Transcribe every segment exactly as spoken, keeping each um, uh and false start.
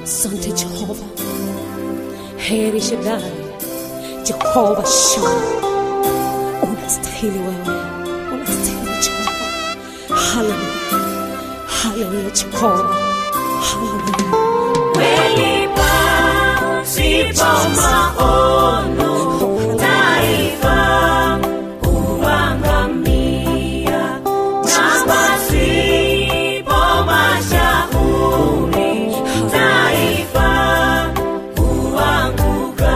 Asante Jehova, heri Shaddai, Jehova Shammah. Unastahili wewe, unastahili Jehova. Hallelujah, hallelujah Jehova, hallelujah. Welipa sipo maono taifa kuangamia, na pasipo mashauri taifa kuanguka.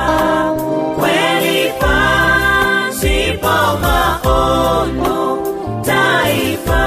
Welipa sipo maono taifa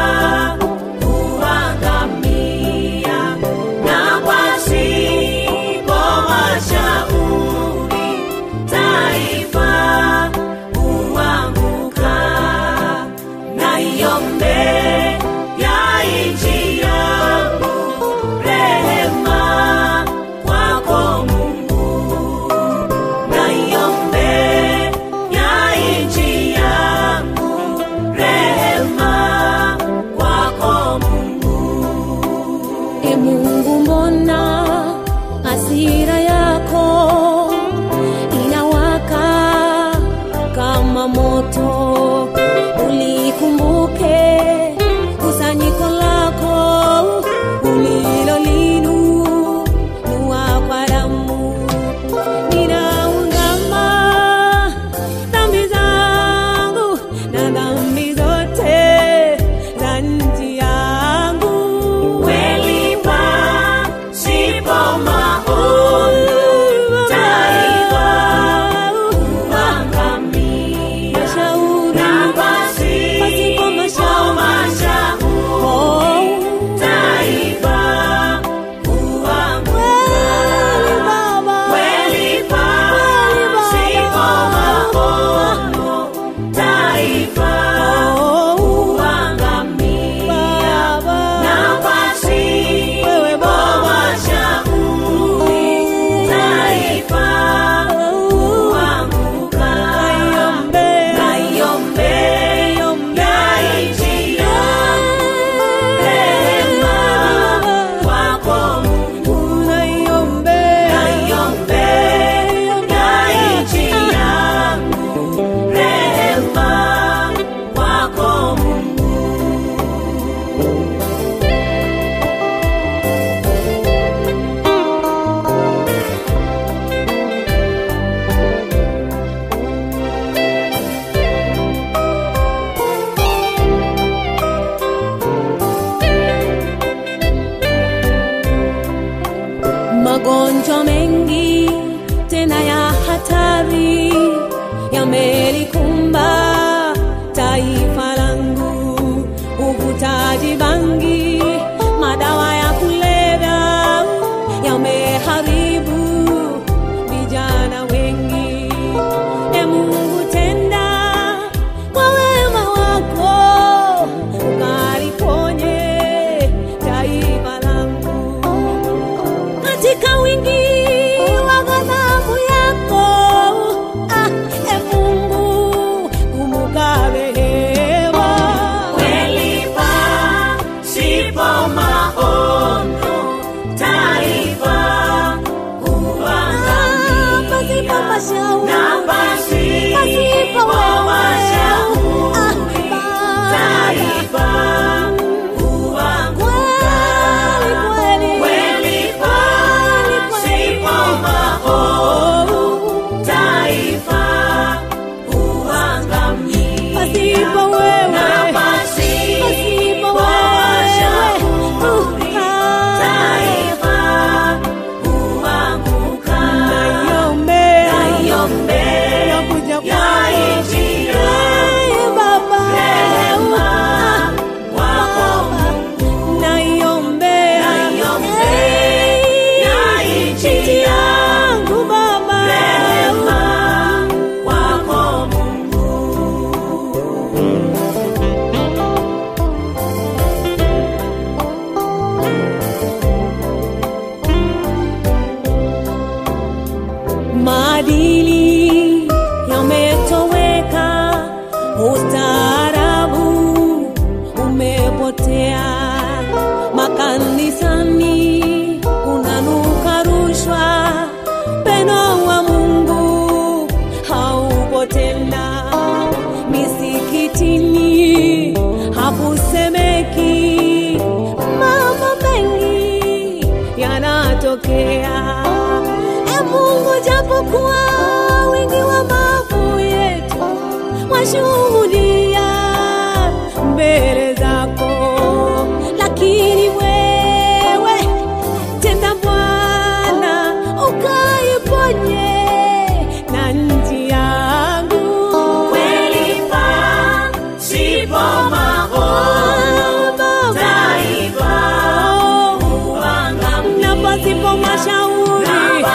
kuangamia, na pasipo mashauri taifa kuanguka. Na iombe ya nchi yangu rehema kwako Mungu, na iombe ya nchi yangu rehema kwako Mungu. E Mungu, mbona hasira yako inawaka kama moto? Ulikumbuke kusanyiko lako ulilolinunua kwa damu. Ninaungama dhambi zangu na dhambi zote za nchi yangu. Welipa sipo maono taifa kuangamia, na pasipo mashauri taifa kuanguka. Welipa sipo maono taifa kuangamia, na pasipo mashauri taifa kuanguka. Na iombe ya nchi yangu rehema kwako Mungu, na iombe ya nchi yangu rehema kwako Mungu. Magonjwa mengi tena ya hatari yamelikumba taifa langu. Uvutaji bangi, madawa ya kulevya yameharibu vijana wengi. E Mungu, tenda kwa wema wako ukaliponye taifa langu katika wingi wa ghadhabu yako. Ah, e Mungu, kumbuka rehema. Welipa sipo maono taifa kuangamia, Pasipo mashauri, na pasipo mashauri taifa kuanguka. Welipa sipo maono taifa kuangamia, pasipo wewe, na pasipo mashauri taifa kuanguka. naiombe Iombe nakuja ya kwako. nchi yangu Ee Baba, rehema kwako Mungu, naiombe Naiombe ya nchi yangu Baba, rehema kwako Mungu. maadili yametoweka, ustaarabu umepotea, makanisani unanuka tumebadilishwa, pendo wa Mungu haupo tena. Misikitini hakusemeki, mambo mengi yanatokea. E Mungu, japokuwa wingi wa maovu yetu washuhudia mbele zako, lakini wewe tenda Bwana ukaiponye na nchi yangu. Kweli pasipo maono taifa huangamia, na pasipo mashauri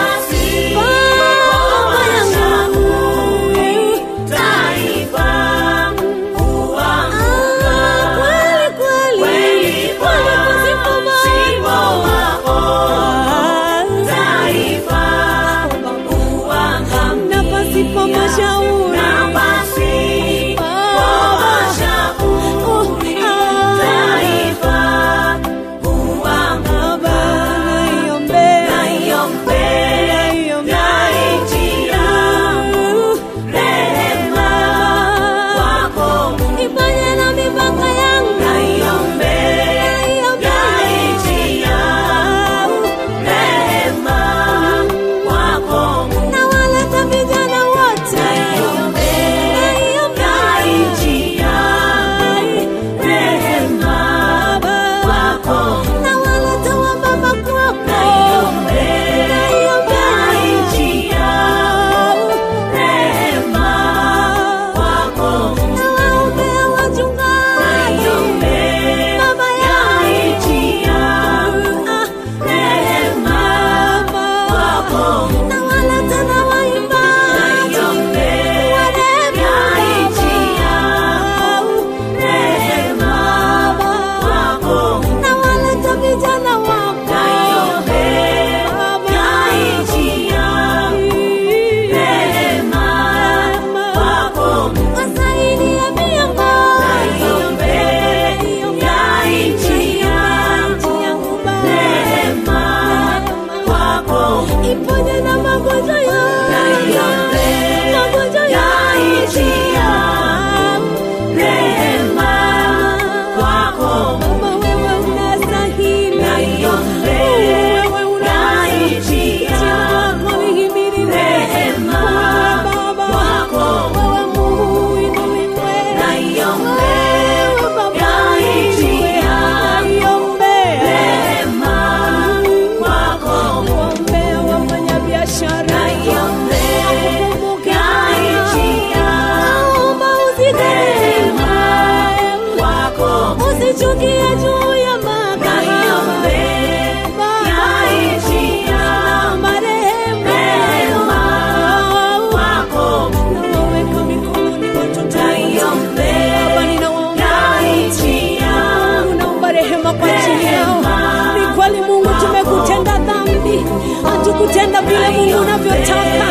kutenda vile Mungu unavyotaka.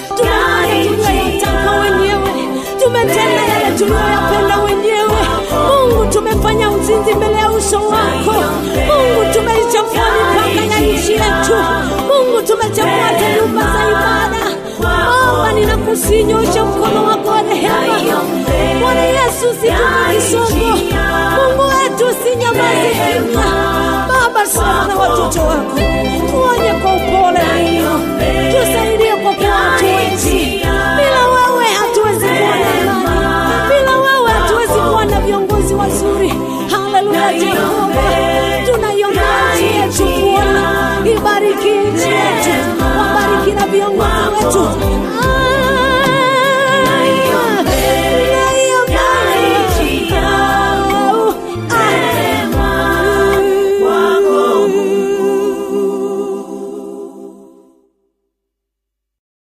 Tunayotaka wenyewe, tumetenda yale tunayoyapenda wenyewe. Mungu, tumefanya uzinzi mbele ya uso wako. Mungu, tumeichafua mipaka ya nchi yetu. Mungu, tumechafua nyumba za ibada. Baba, ninakusinyosha mkono wako wa rehema. Bwana Yesu, situpe kisogo. Mungu wetu, usinyamaze kimya. Baba, sema na watoto wako.